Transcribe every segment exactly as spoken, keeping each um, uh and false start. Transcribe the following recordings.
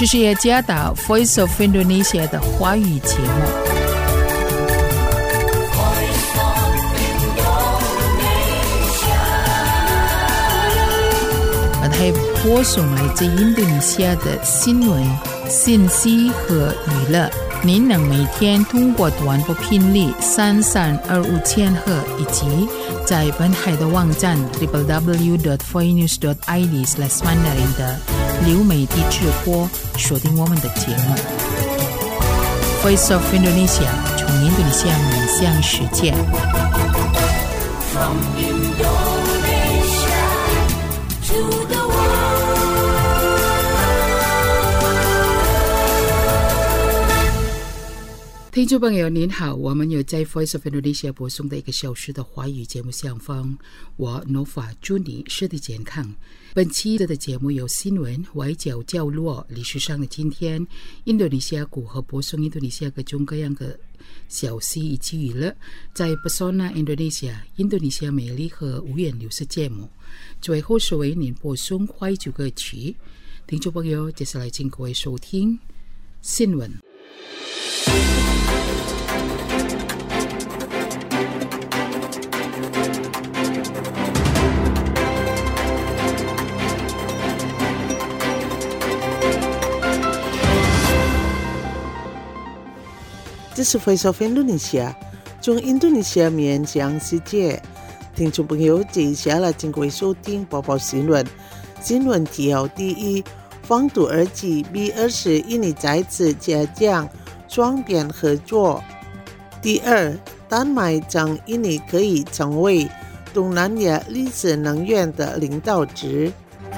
这是雅加达 Voice of Indonesia 的华语节目。还播送来自印度尼西亚的新闻、信息和娱乐。您能每天通过短波频率三三二五千赫以及在本海的网站 double-u double-u double-u dot voinews dot i d slash mandarin 的流媒体直播锁定我们的节目。Voice of Indonesia 从印度尼西亚面向世界。From Indonesia to the world.听众朋友您好，我们有在 Voice of Indonesia 播送的一个小时的华语节目上方，我 Nova 祝你身体健康。本期的节目有新闻、外交角落、历史上的今天、印度尼西亚如何播送印度尼西亚各种各样的消息以及娱乐，在 Pesona Indonesia 印度尼西亚美丽和无言流失节目，最后是为您播送怀旧歌曲。听众朋友，接下来请各位收听新闻。 这是 Voice of Indonesia 从印度尼西亚面向世界。听众朋友，接下来请各位收听播报新闻。新闻提要：第一，防土耳其 B 二十印尼再次加强双边合作。第二，丹麦将印尼可以成为东南亚绿色能源的领导者。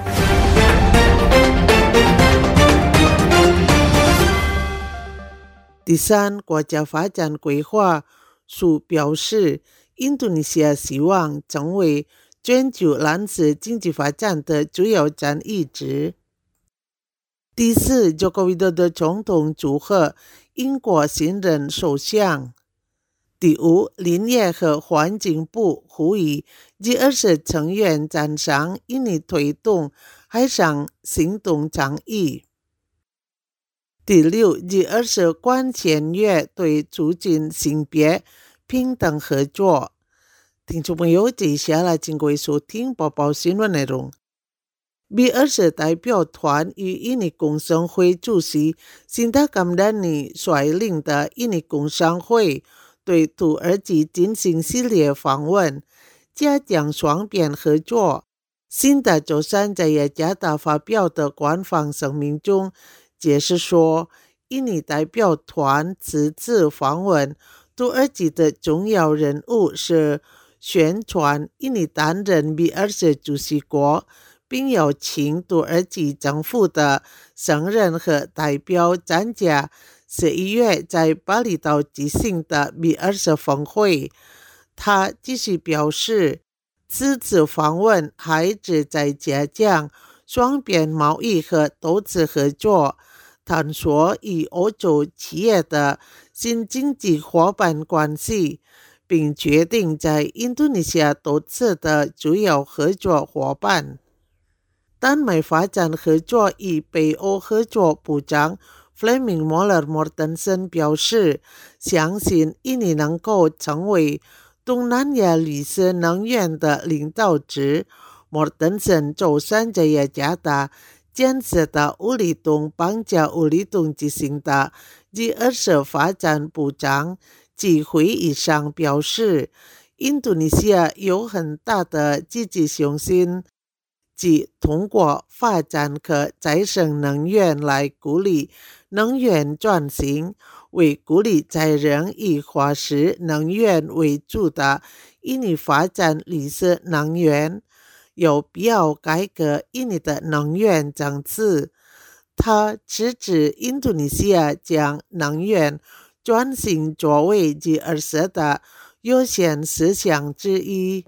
第三，国家发展规划署表示，印度尼西亚希望成为全球蓝色经济发展的主要战役者。第四，佐科维多多总统祝贺英国新任首相。第五，林业和环境部呼吁 G 二十 成员赞赏印尼推动海上行动倡议。第六 ，G 二十 官签约对促进性别平等合作。听众朋友，接下来请各位收听播报新闻内容。B 二十 代表团与印尼工商会主席辛达甘丹尼率领的印尼工商会对土耳其进行系列访问，加强双边合作。辛达周三在雅加达发表的官方声明中解释说，印尼代表团此次访问土耳其的重要任务是宣传印尼担任 B 二十 主席国，并邀请土耳其政府的商人和代表参加十一月在巴厘岛举行的 B 二十 峰会。他继续表示，此次访问还旨在加强双边贸易和投资合作，探索与欧洲企业的新经济伙伴关系，并决定在印度尼西亚投资的主要合作伙伴。丹麦发展合作与北欧合作部长 Flemming Møller Mortensen 表示，相信印尼能够成为东南亚绿色能源的领导者。Mortensen 周三在雅加达建设的乌里东邦加乌里东举行的 G 二十 发展部长及会议上表示，印度尼西亚有很大的积极雄心，即通过发展可再生能源来鼓励能源转型，为鼓励在人以化石能源为主的印尼发展绿色能源，有必要改革印尼的能源政策。他支持印度尼西亚将能源转型作为 G 二十 的优先事项之一。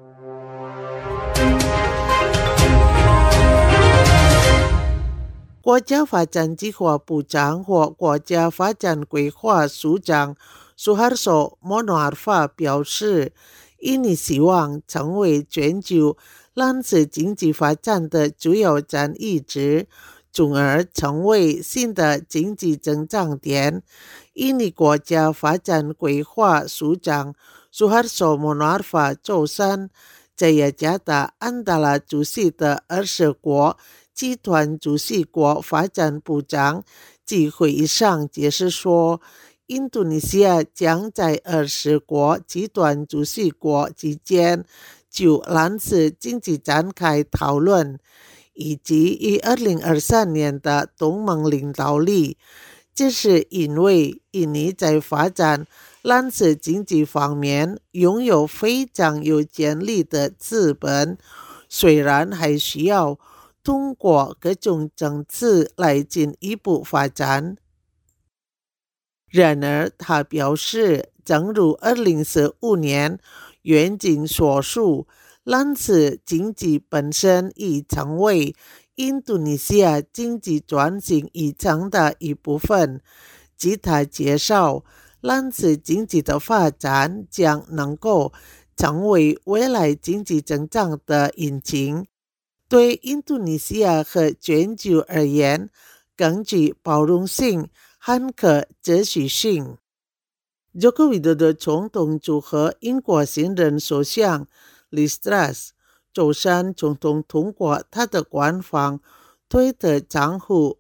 国家发展计划部长或国家发展规划署长 Suharto Monoarfa 表示，印尼希望成为全球蓝色经济发展的主要战役者， 从而成为新的经济增长点。印尼国家发展规划署长Suharto Monoarfa周三在雅加达安达拉主席的二十国集团主席国发展部长及会议上解释说，印度尼西亚将在二十国集团主席国期间就蓝色经济展开讨论，以及以二零二三年的东盟领导力。这是因为印尼在发展蓝色经济方面拥有非常有潜力的资本，虽然还需要通过各种政策来进一步发展。然而他表示，正如二零四五年愿景所述，蓝色经济本身已成为印度尼西亚经济转型议程的一部分。据他介绍，蓝色经济的发展将能够成为未来经济增长的引擎，对印度尼西亚和全球而言更具包容性和可持续性。Joko Widodo 总统祝贺英国新任首相 Liz Truss。周三总统通过他的官方推特账户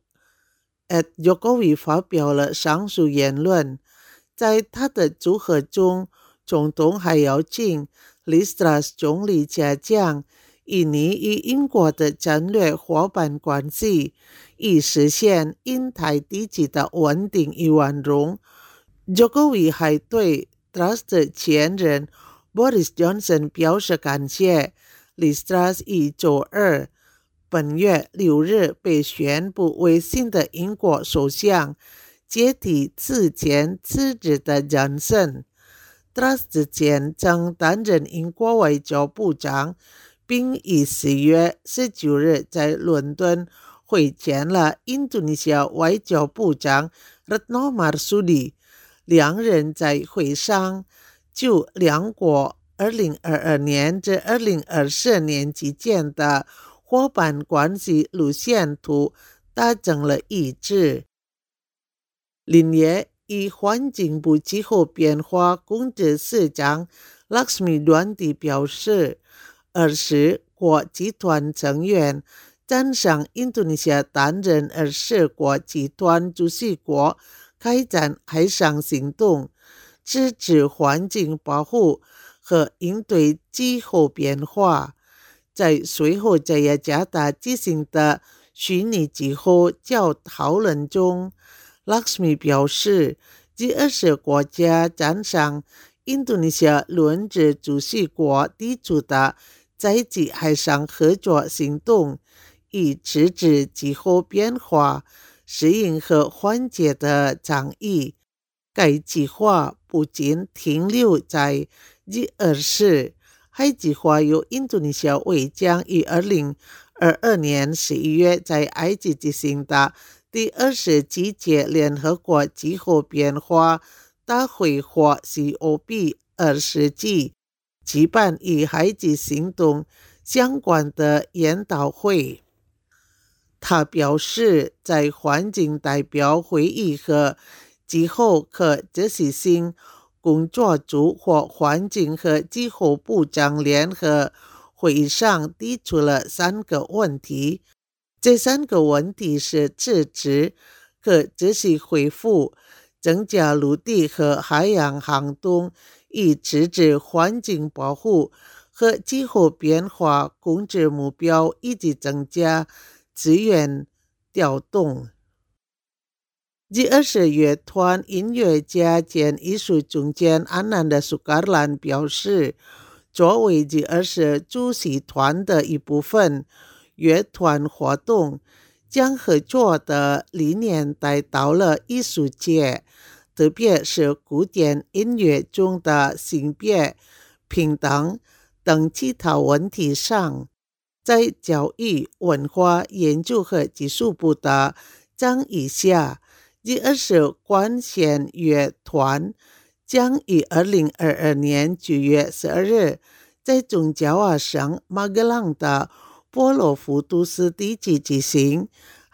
at Jokowi 发表了上述言论。在他的祝贺中，总统还邀请 Liz Truss 总理嘉奖印尼与英国的战略伙伴关系，以实现印太地区的稳定与繁荣。Jokowi 还对 Truss 的前任 Boris Johnson 表示感谢。Liz Truss 于周二本月六日被宣布为新的英国首相，接替之前辞职的 Johnson。Truss 之前曾担任英国外交部长，并于十月十九日在伦敦会见了印度尼西亚外交部长 Retno Marsudi。两人在会上就两国二零二二年至二零二四年期间的伙伴关系路线图达成了一致。林业与环境部气候变化控制司长 Laxmi Dwanti 表示，二十国集团成员赞赏印度尼西亚担任二十国集团主席国开展海上行动，支持环境保护和应对气候变化。在随后在雅加达进行的虚拟气候角讨论中， Laxmi 表示，G 二十国家赞赏印度尼西亚轮值主席国提出的在际海上合作行动，以制止气候变化、适应和缓解的倡议。该计划不仅停留在 G 二十， 还计划由印度尼西亚为将于二零二二年十一月在埃及举行的第二十七届联合国气候变化大会或 C O P 二十 G 举办与海基行动相关的研讨会。他表示，在环境代表会议和气候可持续性工作组或环境和气候部长联合会议上提出了三个问题。这三个问题是支持可持续恢复、增加陆地和海洋航动，以支持环境保护和气候变化控制目标，以及增加资源调动。G 二十乐团音乐家兼艺术总监安南的苏格兰表示，作为 G 二十主席团的一部分，乐团活动将合作的理念带到了艺术界，特别是古典音乐中的性别平等等其他问题上。在教育、文化研究和技术部的倡议下， G 二十管弦乐团将于二零二二年九月十二日在中加瓦省马格朗的波罗浮都斯地区举行，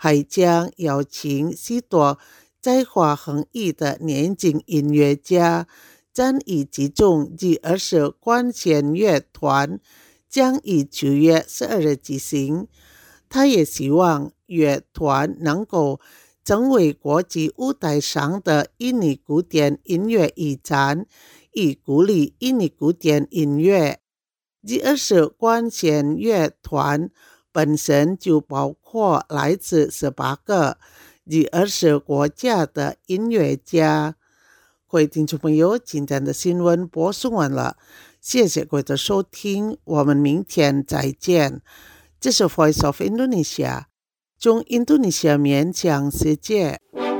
还将邀请许多才华横溢的年轻音乐家，将以其中第二十管弦乐团将于九月十二日举行。他也希望乐团能够成为国际舞台上的印尼古典音乐遗产，以鼓励印尼古典音乐。第二十管弦乐团本身就包括来自十八个第二十国家的音乐家。各位听众朋友，今天的新闻播送完了，谢谢各位的收听，我们明天再见。这是 Voice of Indonesia， 从印度尼西亚面向世界。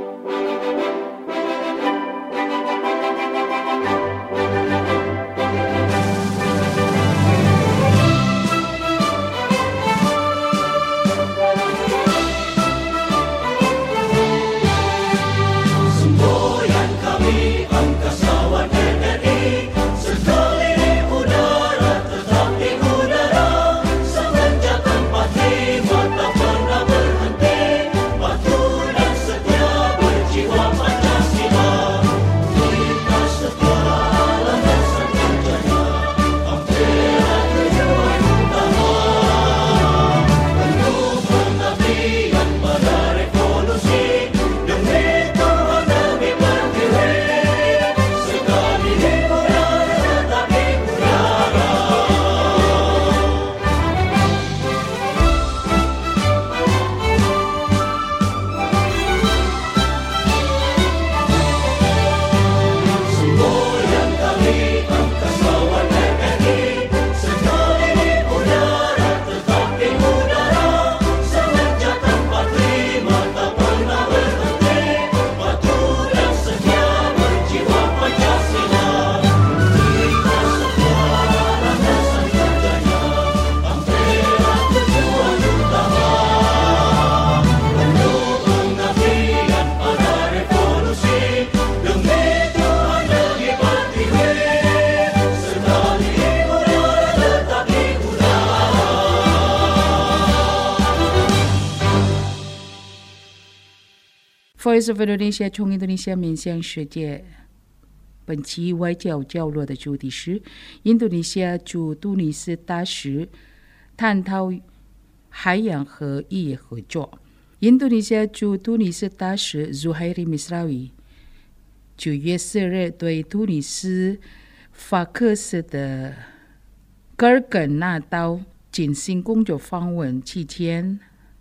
Voice of Indonesia 从印度尼西亚面向世界。本期外交角落的主题是印度尼西亚驻突尼斯大使探讨海洋和渔业合作。印度尼西亚驻突尼斯大使 Zuhairi Misrawi 九月四日对突尼斯法克斯的戈尔根纳岛进行工作访问期间，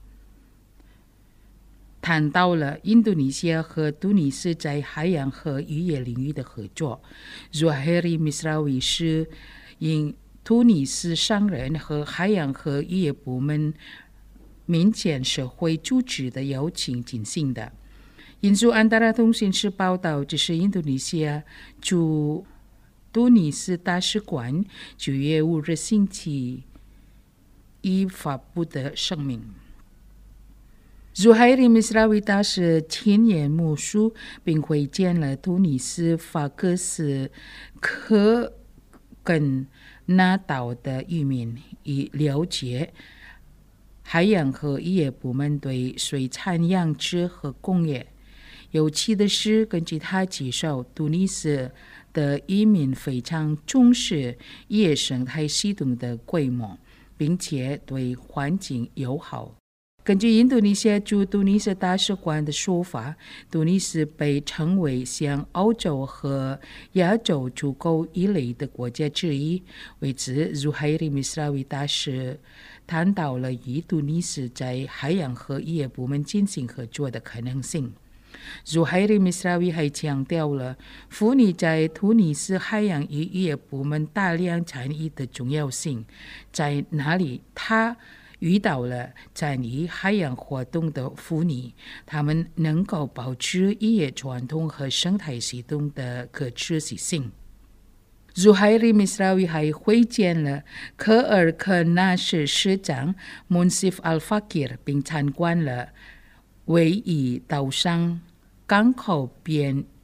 谈到了印度尼西亚和突尼斯在海洋和渔业领域的合作。Zuhairi Misrawi 是因突尼斯商人和海洋和渔业部门民间社会组织的邀请进行的。印度安达拉通讯社报道，这是印度尼西亚驻突尼斯大使馆九月五日星期一发布的声明。Zuhairi Misrawi 大使亲眼目睹并会见了突尼斯法克斯科根纳岛的渔民，以了解海洋和渔业部门对水产养殖和工业。有趣的是，根据他介绍，突尼斯的渔民非常重视渔业生态系统的规模，并且对环境友好。根据印度尼西亚驻突尼斯大使馆的说法，突尼斯被称为向欧洲和亚洲出口鱼类的国家之一。为此 Zuhairi Misrawi 大使谈到了与突尼斯在海洋和渔业部门进行合作的可能性。Zuhairi Misrawi 还强调了妇女在突尼斯海洋与渔业部门大量参与的重要性，在哪里他遇到了参与海洋活动的妇女，她们能够保持渔业传统和生态系统的可持续性。Zuhairi Misrawi 还会见了科尔克纳市市长 Munsif Al-Fakir， 并参观了位于岛上港口边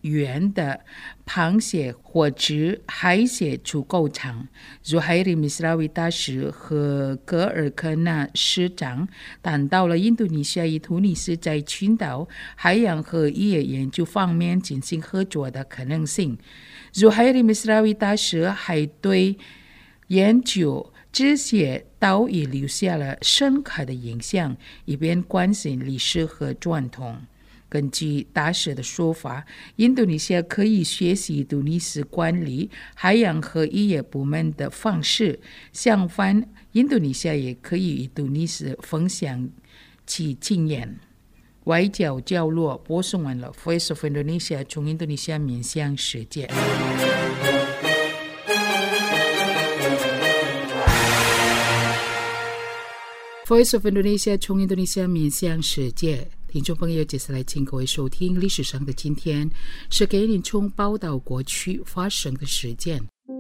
元的螃蟹或指海蟹出口场。Zuhairi Misrawi大使和格尔科纳市长谈到了印度尼西亚与突尼斯在群岛、海洋和渔业研究方面进行合作的可能性。Zuhairi Misrawi大使还对研究这些岛屿留下了深刻的印象，以便关心历史和传统。根据大使的说法，印度尼西亚可以学习突尼斯管理海洋和渔业部门的方式，相反，印度尼西亚也可以与突尼斯分享其经验。外交角落播送完了 Voice of Indonesia 从印度尼西亚面向世界。Voice of Indonesia 从印度尼西亚面向世界，听众朋友，接下来请各位收听历史上的今天，是给您从报道过去发生的事件。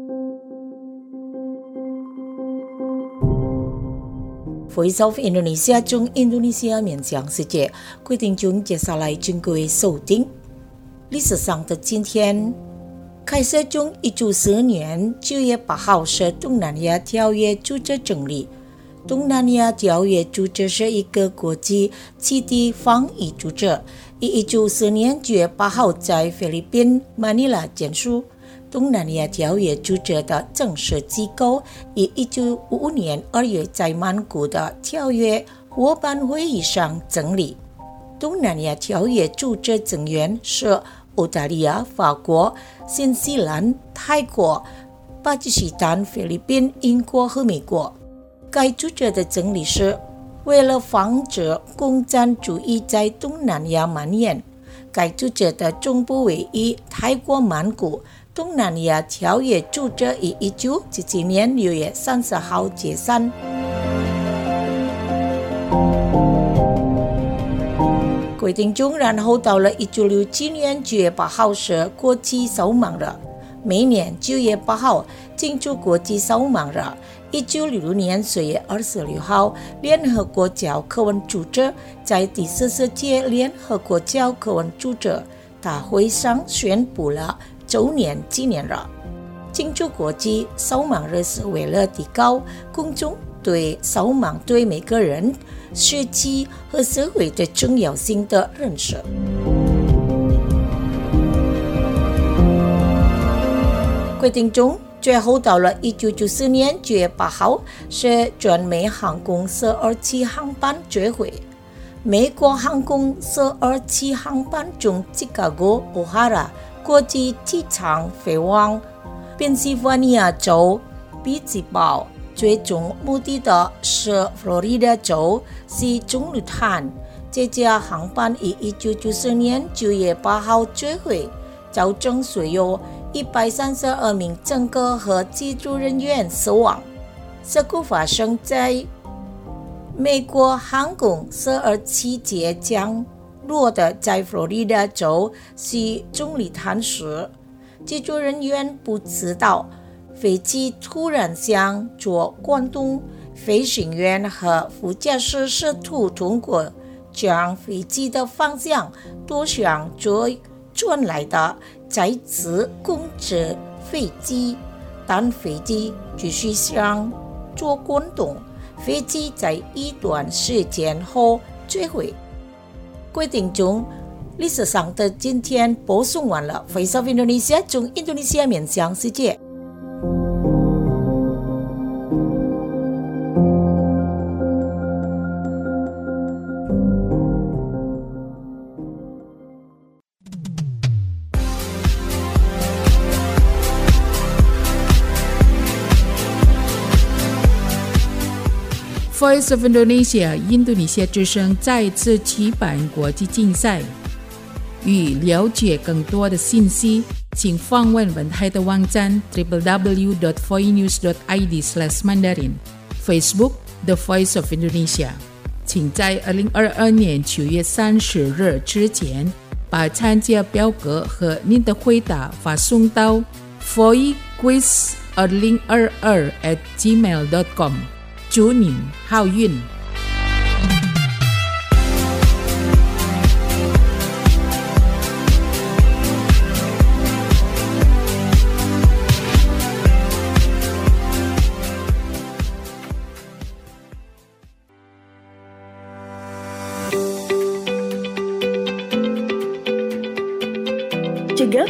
Voice of Indonesia 从印度尼西亚面向世界，各位听众，接下来请各位收听历史上的今天。开始从一九四二年九月八号是东南亚条约组织成立。东南亚条约组织是一个国际气体防疫组织，于一九四二年九月八号在菲律宾马尼拉签署。东南亚条约组织的正式机构于一九五五年二月在曼谷的条约伙伴会议上成立。东南亚条约组织成员是澳大利亚、法国、新西兰、泰国、巴基斯坦、菲律宾、英国和美国。该组织的成立是为了防止共产主义在东南亚蔓延。该组织的总部位于泰国曼谷。东南亚条约组织于一九七七年六月三十号解散。各位听众，然后到了一九六七年九月八号是国际扫盲日，每年九月八号庆祝国际扫盲日。一九六六年十月二十六号，联合国教科文组织在第四十届联合国教科文组织大会上宣布了周年纪念日。庆祝国际扫盲日是为了提高公众对扫盲对每个人、社区和社会的重要性的认识。各位听众，最后到了一九九四年九月八号是全美航空四二七航班坠毁。美国航空四二七航班从芝加哥 O'Hara 国际机场飞往宾夕法尼亚州匹兹堡，最终目的地是佛罗里达州西中路滩。这架航班于一九九四年九月八号坠毁，造成所有一百三十二名乘客和机组人员死亡。事故发生在美国航空四二七即将落的在佛罗里达州西中里滩时，机组人员不知道飞机突然向左滚动，飞行员和副驾驶试图通过将飞机的方向舵向最转来的再次控制飞机，但飞机继续向左滚动，飞机在一段时间后坠毁。各位听众，历史上的今天播送完了。Voice of Indonesia 从印度尼西亚面向世界。 Voice of Indonesia 印度尼西亚之声再次举办国际竞赛。欲了解更多的信息，请访问本台的网站 double-u double-u double-u dot voinews dot i d slash mandarin Facebook The Voice of Indonesia。请在二零二二年九月三十日之前把参加表格和您的回答发送到 voicequiz 二零二二 at gmail dot com。祝您好运！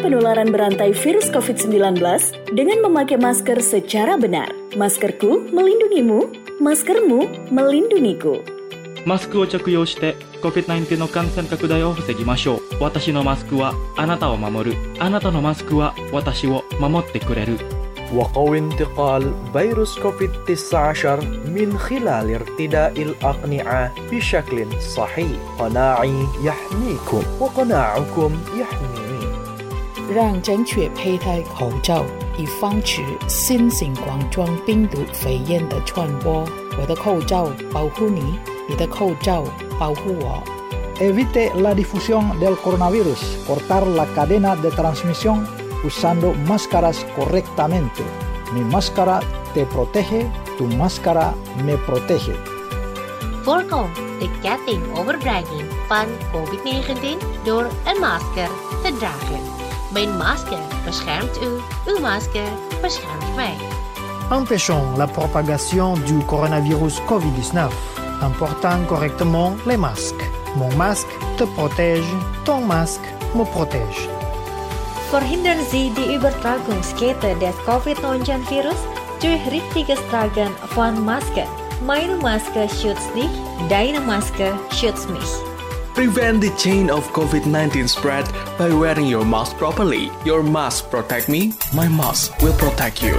penularan berantai virus covid sembilan belas dengan memakai masker secara benar. Maskerku melindungimu, maskermu melindungiku. マスクを着用して コビッドナインティーン の感染拡大を防ぎましょう。私のマスクはあなたを守る。あなたのマスクは私を守ってくれる。 وقوي انتقال فيروس كوفيد تسعة عشر من خلال ارتداء الأقنعة بشكل صحيح. قناعي يحميكم وقناعكم يحميني. 让正确佩戴口罩，以防止新型冠状病毒肺炎的传播。我的口罩保护你，你的口罩保护我。 Evite la difusión del coronavirus. Cortar la cadena de transmisión usando máscaras correctamente. Mi máscara te protege, tu máscara me protege. Voorkom de ketting overdraging van covid negentien door een masker te dragen. Mijn masker beschermt u, uw masker beschermt mij. Empêchons la propagation du coronavirus covid dix-neuf en portant correctement les masques. Mon masque te protège, ton masque me protège. Verhindern Sie die Übertragungskette des covid neunzehn virus durch richtiges Tragen von Maske. Meine Maske schützt dich, deine Maske schützt mich. Prevent the chain of covid nineteen spread by wearing your mask properly. Your mask protect me, my mask will protect you.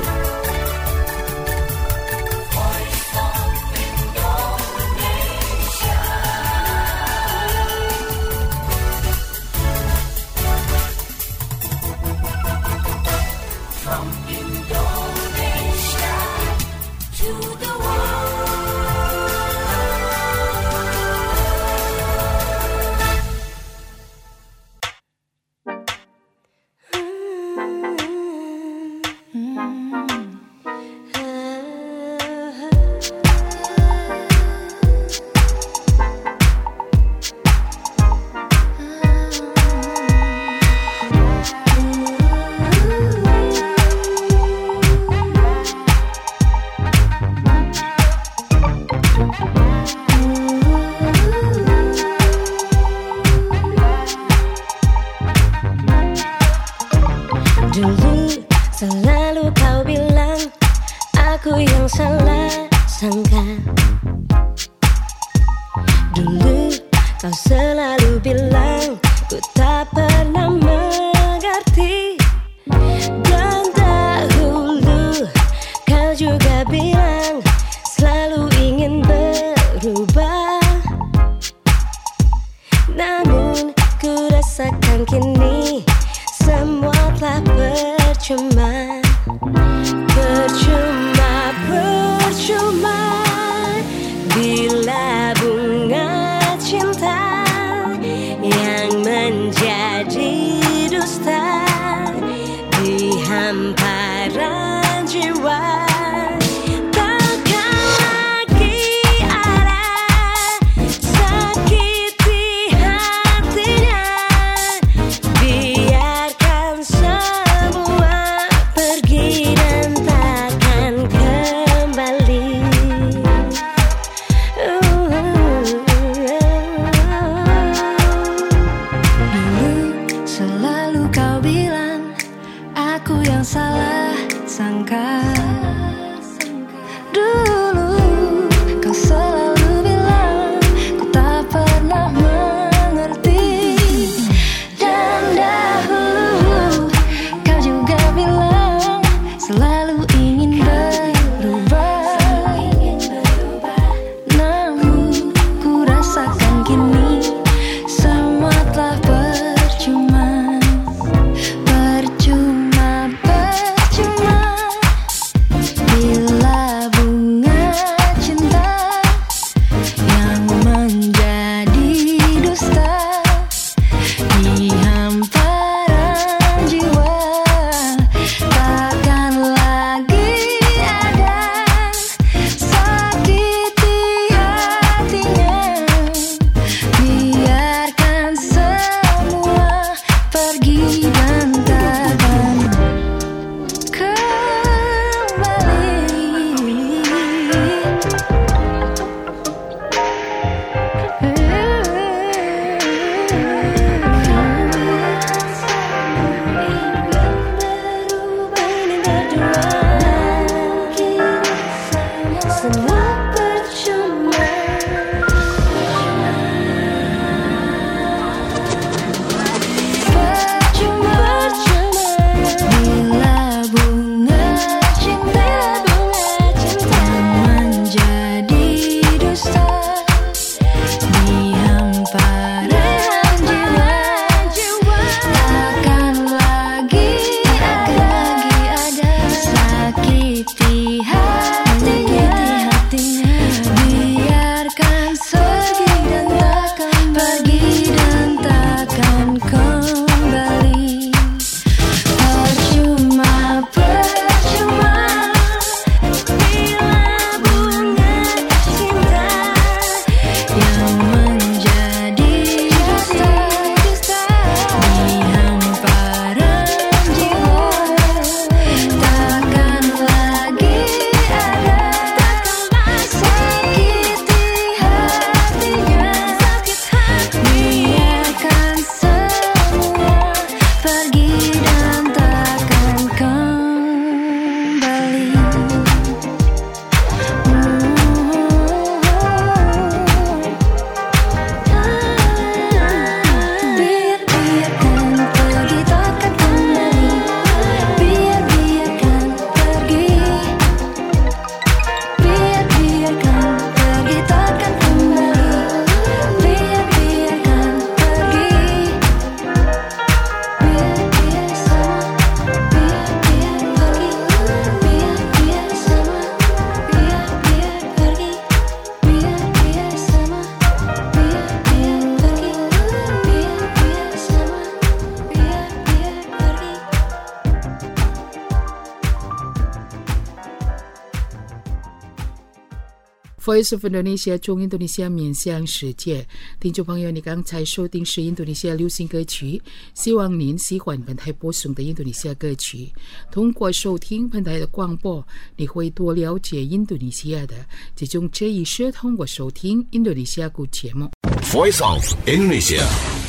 Voice of Indonesia 中印度尼西亚面向世界，听众朋友，你刚才收听是印度尼西亚流行歌曲，希望您喜欢本台播送的印度尼西亚歌曲。通过收听本台的广播，你会多了解印度尼西亚的这种这一是通过收听印度尼西亚古节目。 Voice of Indonesia。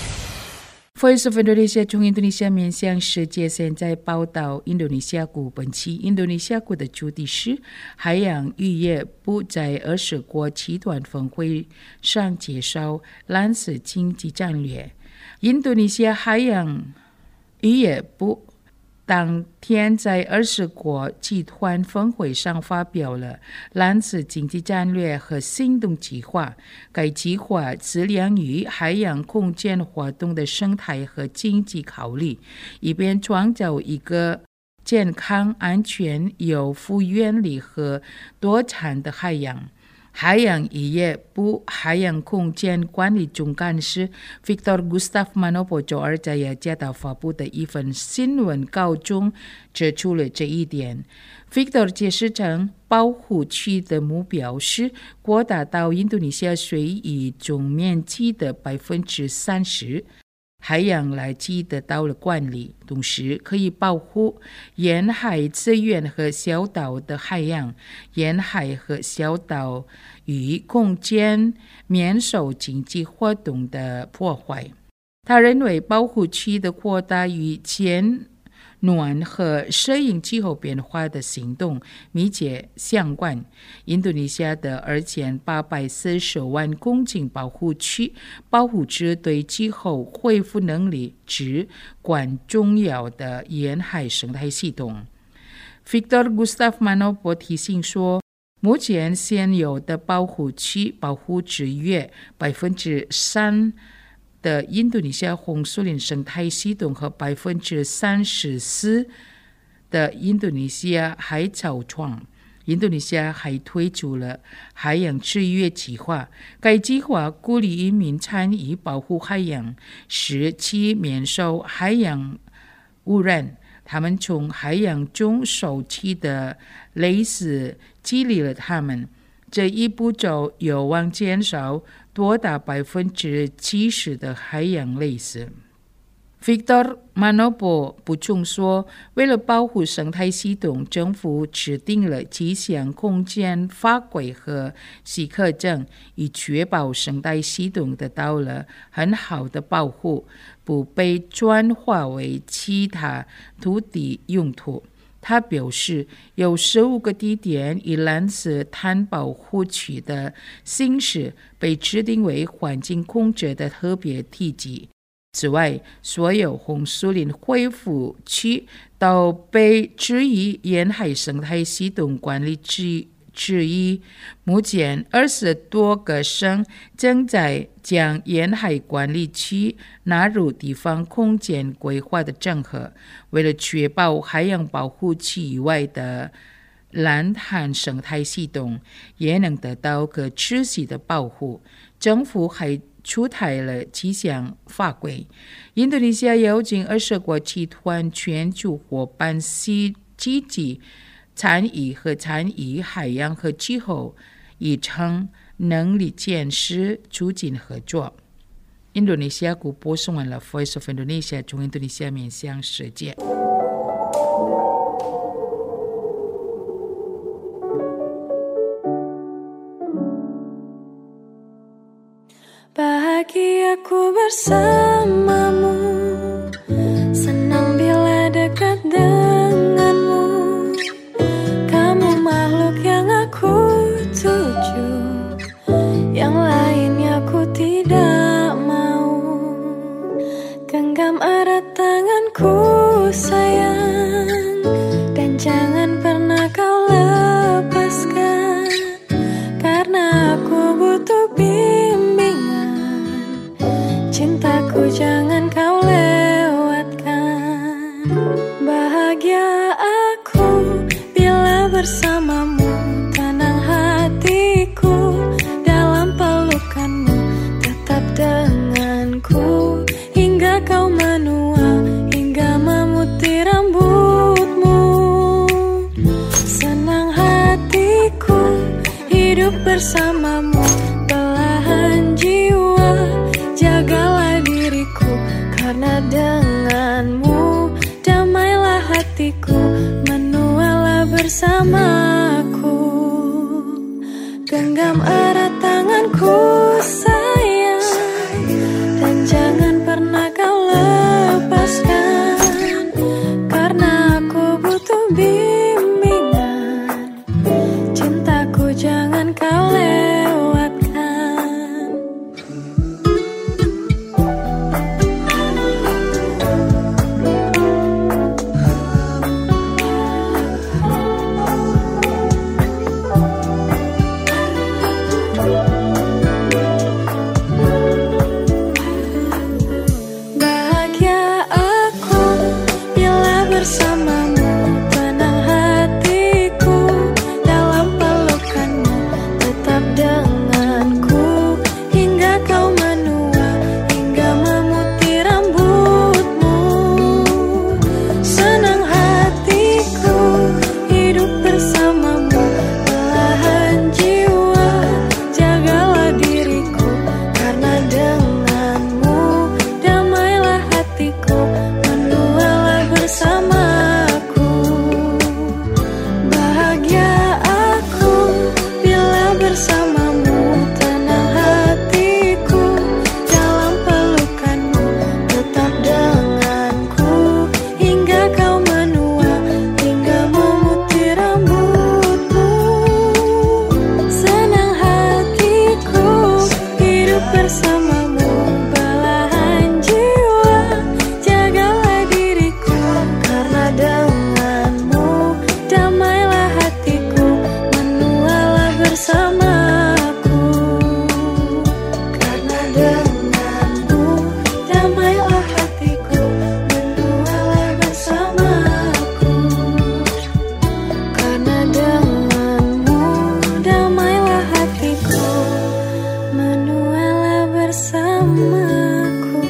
Voice of Indonesia 中印度尼西亚面向世界，现在报道印度尼西亚股。本期印度尼西亚股的主题是海洋渔业部在二十国集团峰会上介绍蓝色经济战略。印度尼西亚海洋渔业部当天在二十国集团峰会上发表了蓝色经济战略和行动计划。该计划致力于海洋空间活动的生态和经济考虑，以便创造一个健康、安全、有复原力和多产的海洋。海洋渔业部海洋空间管理总干事 Victor Gustav Manopo 周二在雅加达发布的一份新闻稿中指出了这一点。Victor 解释称，保护区的目标是扩大到印度尼西亚水域总面积的百分之三十。海洋来记得到了管理，同时可以保护沿海资源和小岛的海洋，沿海和小岛与空间免受经济活动的破坏。他认为保护区的扩大与前暖和适应气候变化的行动密切相关。印度尼西亚的二千八百四十万公顷保护区保护着对气候恢复能力至关重要的沿海生态系统。Victor Gustav Manopo 提醒说，目前现有的保护区保护只约百分之三的印度尼西亚红树林生态系统和百分之三十四的印度尼西亚海草床。印度尼西亚还推出了海洋制约计划，该计划鼓励渔民参与保护海洋，使其免受海洋污染。他们从海洋中收集的类似激励了他们。这一步骤有望减少多达百分之七十的海洋类似。Victor Manopo 补充说，为了保护生态系统，政府制定了几项空间法规和许可证，以确保生态系统得到了很好的保护，不被转化为其他土地用途。 他表示，有十五个地点以蓝色碳保护区的形式被指定为环境控制的特别地级。此外，所有红树林恢复区都被置于沿海生态系统管理之之一。目前，二十多个省正在将沿海管理区纳入地方空间规划的整合，为了确保海洋保护区以外的蓝海生态系统也能得到可持续的保护，政府还出台了几项法规。印度尼西亚邀请二十国集团全球伙伴积极参与和参与海洋和气候以成能力建设促进合作。印度尼西亚国播送完了 Voice of Indonesia 从印度尼西亚面向世界。 Bahagiaku bersamamu, senang bila dekat denganmu. Kamu makhluk yang aku tuju, yang lainnya aku tidak mau. Genggam erat tanganku sayang, dan jangan pernah kau lepaskan, karena aku butuh bimbingan. Cintaku jangan kau lewatkan. Bahagia aku bila bersamamu, tenang hatiku dalam pelukanmu. Tetap denganku hingga kau menua, hingga memutih rambutmu. Senang hatiku hidup bersamamu, belahan jiwa jagalah diriku, karena denganmu damailah hatiku, menualah bersamaku. Genggam erat tanganku sayang, dan jangan pernah kau lepaskan, karena aku butuh bimbingan. Cintaku jangan kau lewatkan. Bahagia aku bila bersamamu, tenang hatiku dalam pelukanmu. Tetap denganku hingga kau menua, hingga memutih rambutmu. Senang hatiku hidup bersamamu, belahan jiwa jagalah diriku, karena denganmu damailah hatiku, menualah bersamaku. Bahagia aku bila bersamamu, tenang hatiku dalam pelukanmu. Tetap denganku hingga kau menua, hingga memutih rambutmu. Senang hatiku hidup bersamamu, belahan jiwa jagalah diriku, karena denganmu damailah hatiku, menualah bersamaku. Karena denganmu damailah hatiku, menualah bersamaku. Karena denganmu damailah hatiku, menualah bersamaku.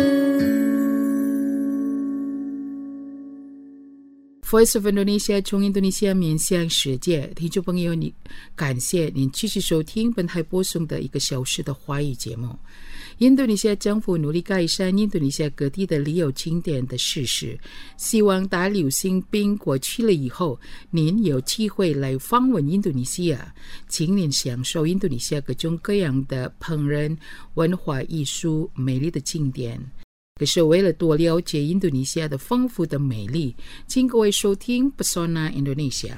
Voice of Indonesia 从印度尼西亚面向世界，听众朋友，你感谢您继续收听本台播送的一个小时的华语节目。印度尼西亚政府努力改善印度尼西亚各地的旅游景点的设施，希望大流行病过去了以后，您有机会来访问印度尼西亚，请您享受印度尼西亚各种各样的烹饪、文化艺术、美丽的景点。 可是为了多了解印度尼西亚的丰富的美丽，请各位收听 Pesona Indonesia。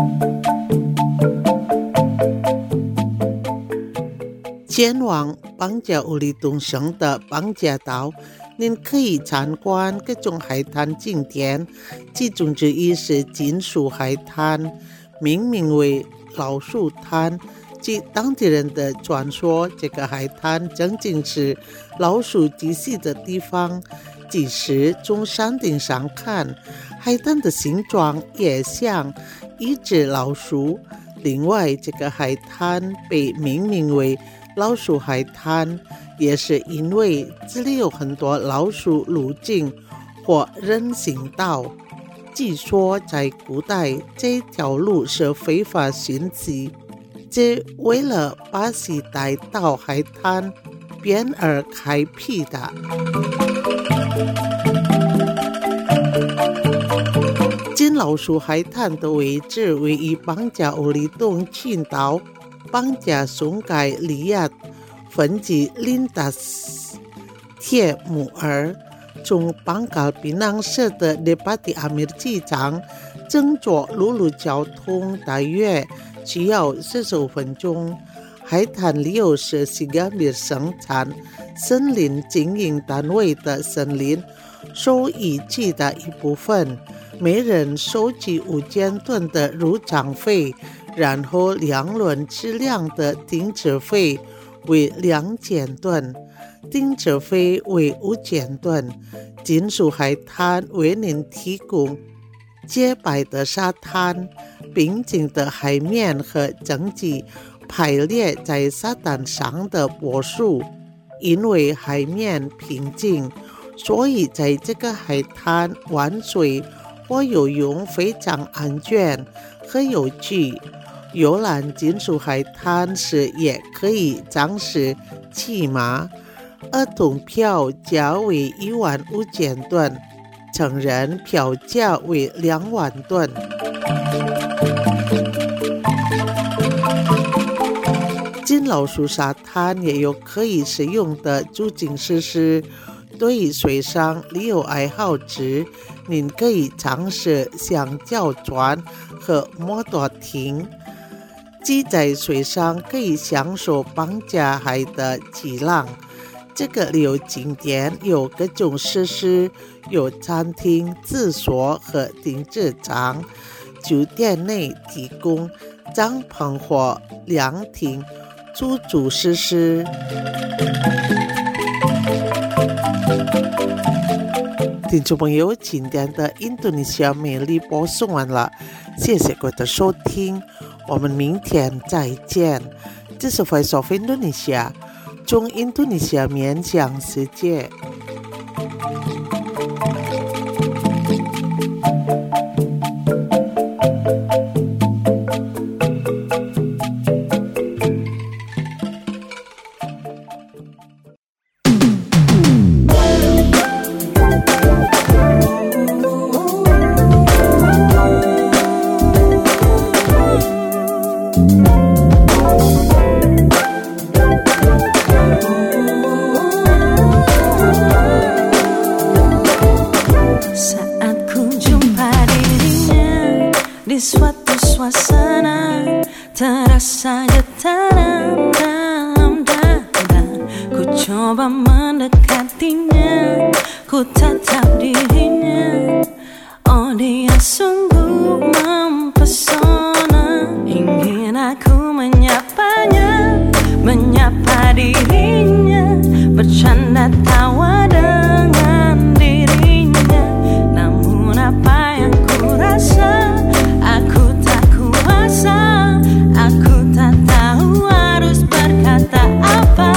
前往邦加乌里东省的邦加岛，您可以参观各种海滩景点，其中之一是金属海滩，命名为老鼠滩。据当地人的传说，这个海滩正经是老鼠栖息的地方。即使从山顶上看，海滩的形状也像一只老鼠。另外，这个海滩被命名为老鼠海滩，也是因为这里有很多老鼠路径或人行道。据说在古代，这条路是非法行驶，这为了把其带到海滩边而开辟的。金老鼠海滩的位置位于邦加乌里东群岛邦加松盖利亚分级林达斯铁木尔。从邦加槟榔市的内巴蒂阿米尔机场乘坐陆路交通大约需要四十五分钟。海滩里有是西加米尔生产森林经营单位的森林收益区的一部分，每人收取五千吨的入场费，然后两轮质量的停车费为两千吨，停车费为五千吨。金属海滩为您提供洁白的沙滩、平静的海面和整齐排列在沙滩上的柏树。因为海面平静，所以在这个海滩玩水或游泳非常安全和有趣。游览金属海滩时也可以尝试骑马。儿童票价为一万五千吨，成人票价为两万吨。金老鼠沙滩也有可以使用的住景设施，对于水上旅游爱好者，您可以尝试橡胶船和摩托艇。既在水上可以享受邦加海的气浪。这个旅游景点有各种设施，有餐厅、厕所和停车场。酒店内提供帐篷或凉亭住宿设施。听众朋友，今天的印度尼西亚美丽播送完了，谢谢各位的收听，我们明天再见。这是 Voice of Indonesia， 从印度尼西亚面向世界。 Di suatu suasana terasa getaran dalam dada. Ku coba mendekatinya, ku tatap dirinya. Oh, dia sungguh mempesona. Ingin aku menyapanya, menyapa dirinya, bercanda tawa dengan dirinya. Namun apa yang ku rasa, aku tak kuasa, aku tak tahu harus berkata apa.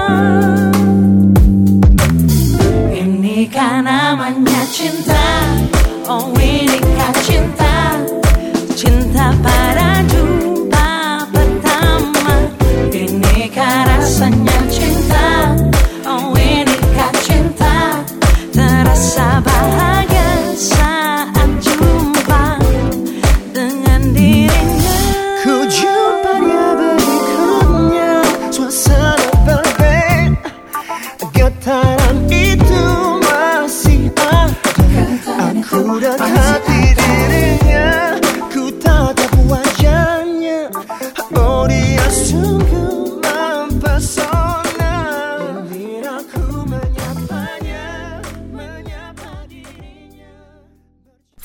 Inikah namanya cinta? Oh, inikah cinta? Cinta pada jumpa pertama. Inikah rasanya cinta? Oh, inikah cinta? Terasa bahagia saat jumpa dengan dirinya. Ku jumpa dia berikutnya, suasana berbeda, getaran itu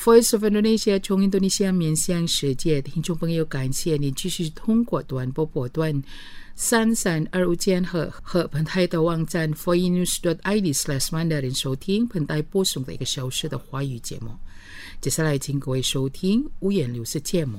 Voice of Indonesia 从印度尼西亚面向世界，听众朋友，感谢你继续通过短波波段三三二五千赫和本台的网站 voinews dot i d slash mandarin 收听本台播送的一个小时的华语节目。接下来请各位收听五言六字节目。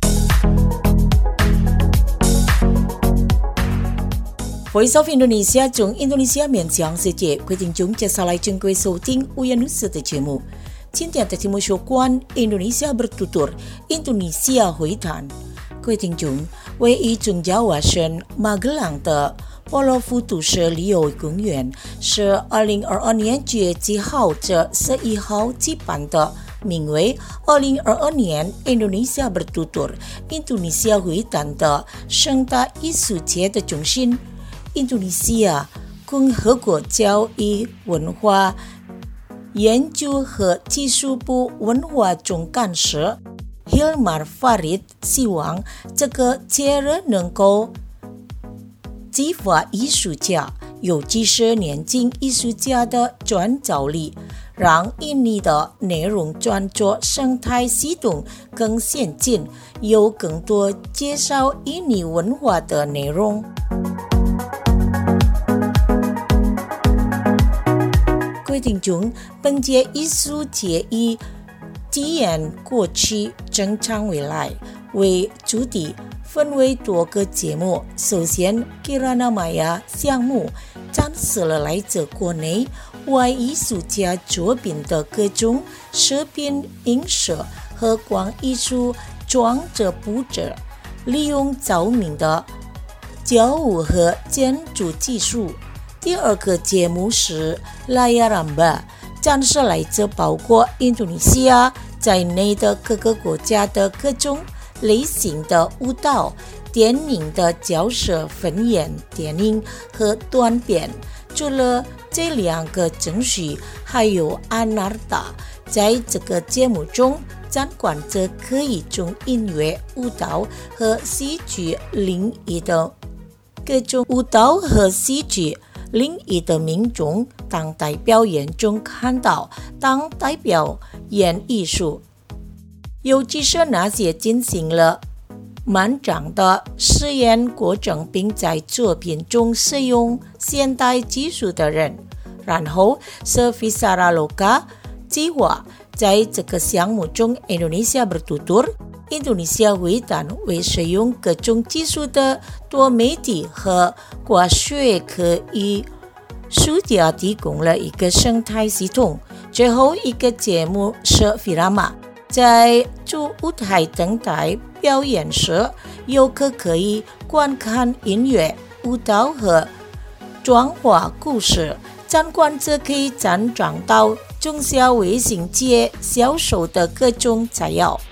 Voice of Indonesia 从印度尼西亚面向世界，各位听众，接下来请各位收听五言六字的节目。今天的题目有关 Indonesia Bertutur Indonesia 会谈。各位听众，位于中亚外省马格朗的波罗夫都市旅游公园是二零二二年九月七号至十一号举办的名为二零二二年 Indonesia Bertutur Indonesia 会谈的盛大艺术节的中心。印度尼西亚共和国教育文化研究和技术部文化总干事 Hilmar Farid 希望这个节日能够激发艺术家，尤其是年轻艺术家的创造力，让印尼的内容创作生态系统更先进，有更多介绍印尼文化的内容。各位听众，本届艺术节以体验过去、正常未来为主题，分为多个节目。首先 Kirana Maya 项目展示了来自国内外艺术家作品的各种视频影视和光艺术装置布置，利用照明的交互和建筑技术。第二个节目是 Layar Ramba， 展示来自包括印度尼西亚在内的各个国家的各种类型的舞蹈、电影的角色分演电影和短片。除了这两个程序，还有 Anarta。 在这个节目中，参观者可以从音乐、舞蹈和戏剧领域的各种舞蹈和戏剧领域的民众当代表演中看到当代表演艺术，尤其是那些进行了漫长的实验过程并在作品中使用现代技术的人。然后是 Visara Loka 计划，在这个项目中 Indonesia Bertutur Indonesia 会谈为使用各种技术的多媒体和跨学科艺术家提供了一个生态系统。最后一个节目是 Firama， 在主舞台等待表演时，游客可以观看音乐、舞蹈和转化故事。参观者可以参观到中小微型企业销售的各种材料。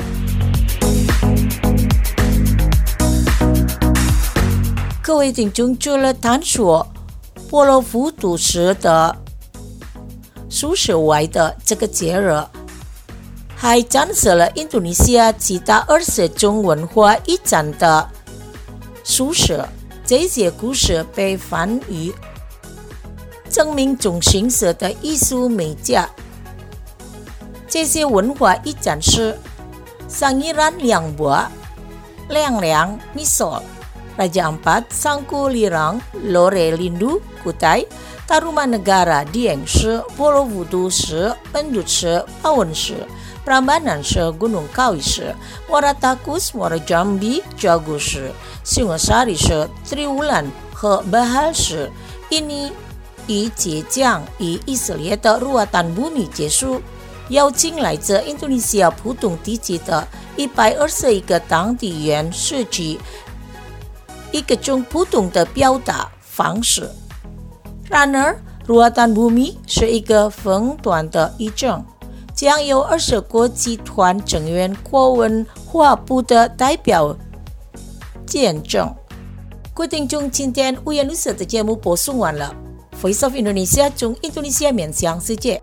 各位听众，除了探索波罗夫都市的舒适外的这个节日，还展示了印度尼西亚其他二十种文化遗产的舒适。这些故事被翻译证明中形式的艺术媒介。这些文化遗产是 Sangiran Liangbua, Liang-Liang Misol, Raja Ampat, Sangkulirang, Lore Lindu, Kutai, Tarumanegara, Dieng 市、波罗夫都市、Endut 市、Pawon 市、Prambanan 市、Gunung Kawi 市、Muara Takus, Muara Jambi, Jago 市、Singosari 市、Triwulan 和 Bahal 市。印尼以即将以以色列的ruatan bumi结束，邀请来自印度尼西亚普通地区的一百二十一个当地人设计一个种普通的表达方式。然而 ruatan bumi 是一个分段的议程，将由二十国集团成员国文化部的代表见证。各位听众，今天五颜六色的节目播送完了。Voice of Indonesia 从印度尼西亚面向世界。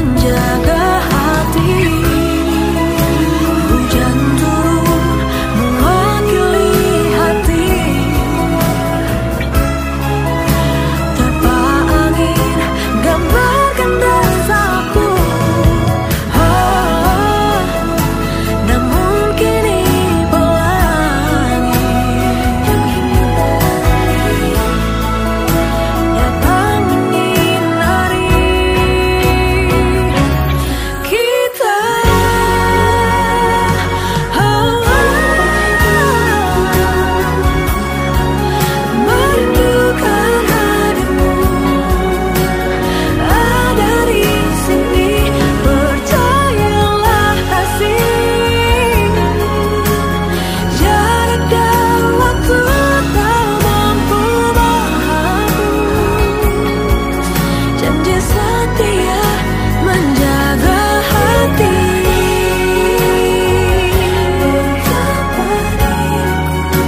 menjaga hati. Hujan turun mewakili hati. Tanpa angin gambarkan desaku. Oh, namun kini pelangi datang menyinari kita. Oh, merindukan hadirmu ada di sini. Percayalah asing, jarak dan waktu tak mampu menghapus janji setia menjaga hati. Betapa diriku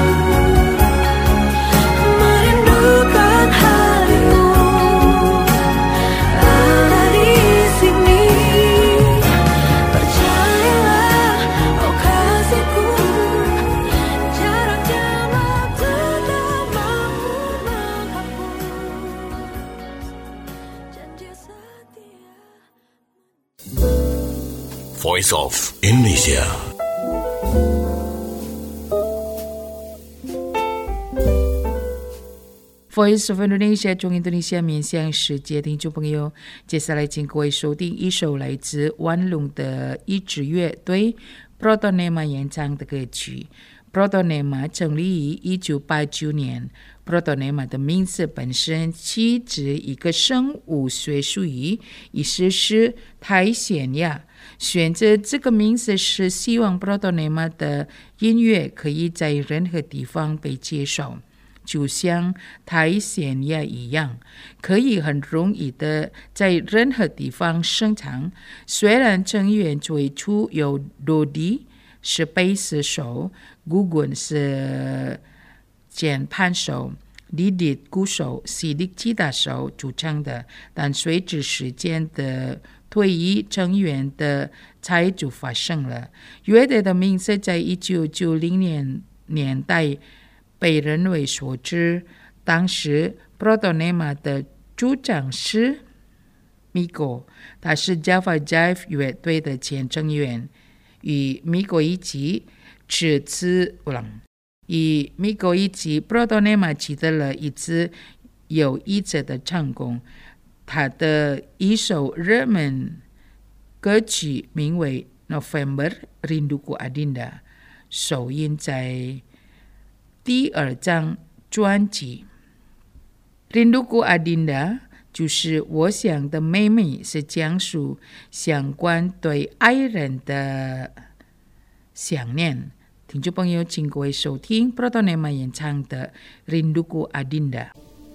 merindukan harimu ada di sini. Percayalah, oh kasihku, jarak dan waktu tak mampu menghapus janji setia. Voice of Indonesia. Voice of Indonesia 中印度尼西亚面向世界听众朋友，接下来请各位收听一首来自万隆的一支乐队 Protonema 演唱的歌曲。Protonema 成立于一九八九年。Protonema 的名字本身起自一个生物学术语，意思是苔藓亚。选择这个名字是希望 Protonema 的音乐可以在任何地方被接受。就像苔藓亚一样，可以很容易的在任何地方生长。虽然成员最初有 Dodi 是贝斯手， Gugun 是键盘手， Didit 鼓手， Sidik 吉他手组成的，但随着时间的退役，成员的拆组发生了。乐队的名字在一九九零年年代被人为所知。当时 Protonema 的组长是 Miko， 他是 Java Jive 乐队的前成员，与 Miko 一起此次与 Miko 一起 Protonema 取得了一次有意思的成功。他的一首热门歌曲名为 November Rinduku Adinda， 首映在第二张专辑 Rinduku Adinda 就是我想的妹妹，是讲述相关对爱人的想念。听众朋友，请各位收听 Protonema 演唱的 Rinduku Adinda。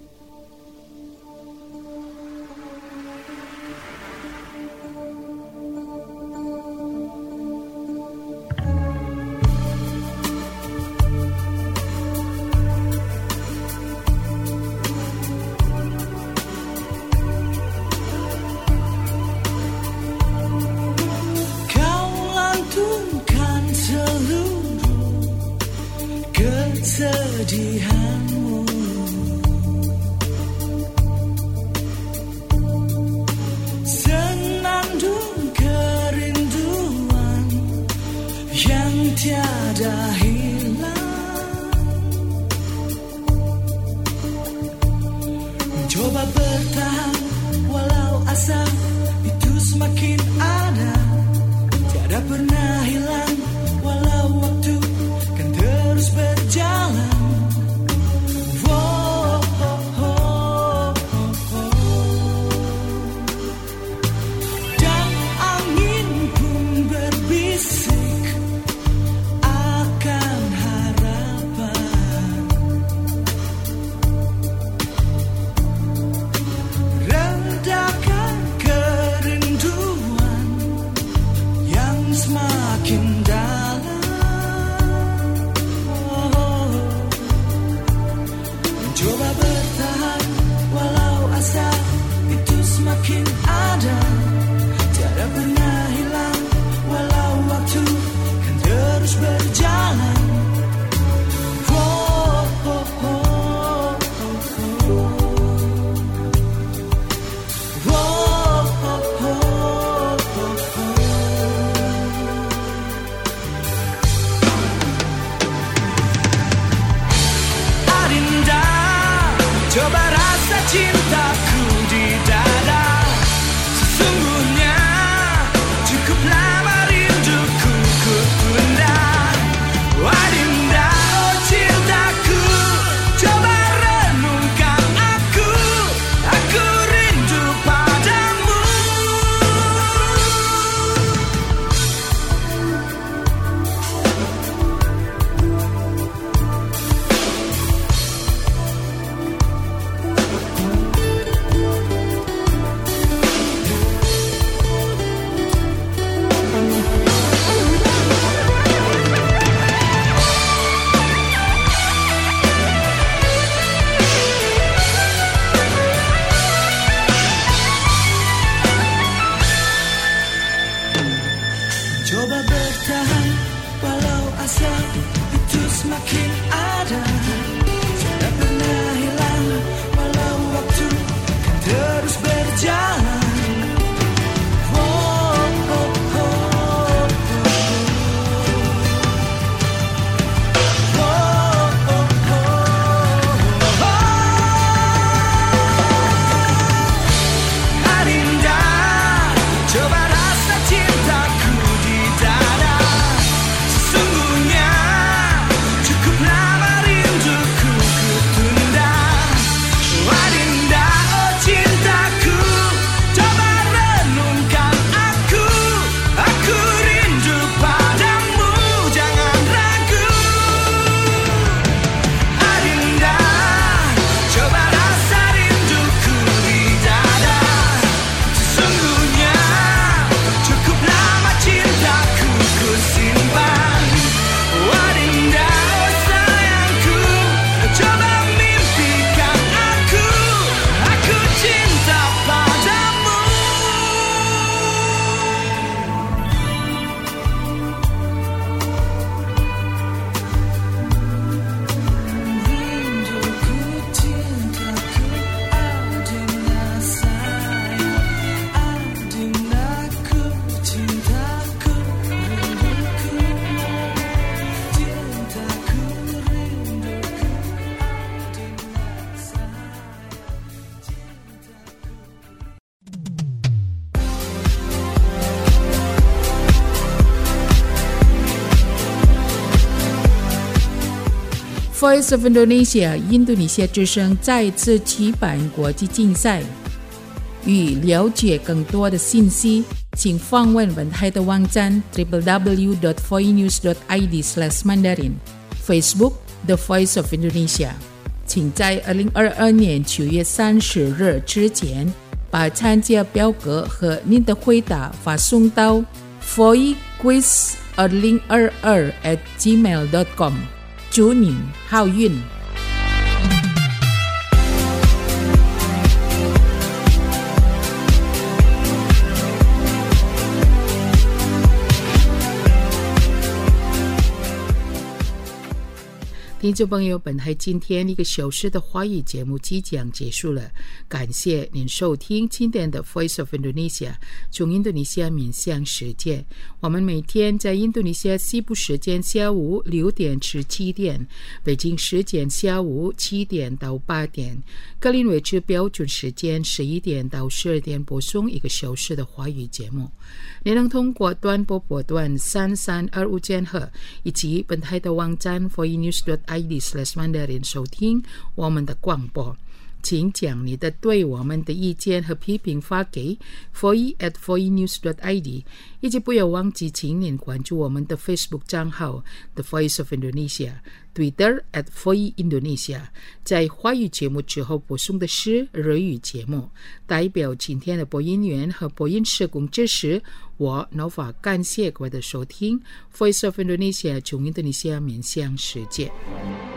kesedihanmu, senandung kerinduan yang tiada hilang. Coba bertahan walau asa itu semakin ada, tiada pernah hilang walau waktu kan terus berjalan. Oh, oh, oh, oh, oh. Dan angin pun berbisik akan harapan, redakan kerinduan yang semakin Voice of Indonesia 印度尼西亚之声再次举办国际竞赛。欲了解更多的信息，请访问本台的网站 double-u double-u double-u dot voinews dot i d slash mandarin Facebook The Voice of Indonesia。请在二零二二年九月三十日之前，把参加表格和您的回答发送到 voicequiz 二零二二 at gmail dot com。祝您好运！听众朋友，本台今天一个小时的华语节目即将结束了，感谢您收听今天的 Voice of Indonesia 从印度尼西亚面向世界。我们每天在印度尼西亚西部时间下午六点至七点，北京时间下午七点到八点，格林威治标准时间十一点到十二点播送一个小时的华语节目。您能通过短波波段三三二五千赫以及本台的网站 voinews dot i d slash mandarin 收听我们的广播。请将你的对我们的意见和批评发给 voice at voinews dot i d， 以及不要忘记请您关注我们的 Facebook 账号 The Voice of Indonesia， Twitter at voice Indonesia。 在华语节目之后播送的是日语节目。代表今天的播音员和播音社工支持，我 Nova 感谢各位的收听。 Voice of Indonesia 从印度尼西亚面向世界。